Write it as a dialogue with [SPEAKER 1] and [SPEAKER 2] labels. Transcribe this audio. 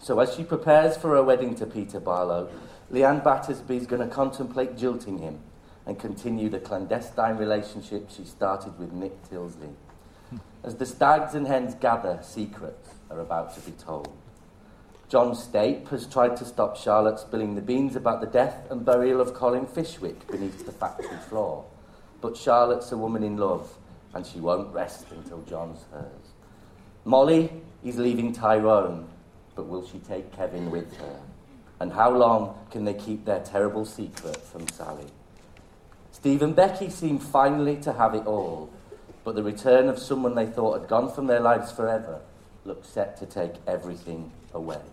[SPEAKER 1] So as she prepares for her wedding to Peter Barlow, Leanne Battersby is going to contemplate jilting him and continue the clandestine relationship she started with Nick Tilsley. As the stags and hens gather, secrets are about to be told. John Stape has tried to stop Charlotte spilling the beans about the death and burial of Colin Fishwick beneath the factory floor. But Charlotte's a woman in love, and she won't rest until John's hers. Molly is leaving Tyrone, but will she take Kevin with her? And how long can they keep their terrible secret from Sally? Steve and Becky seem finally to have it all, but the return of someone they thought had gone from their lives forever looks set to take everything away.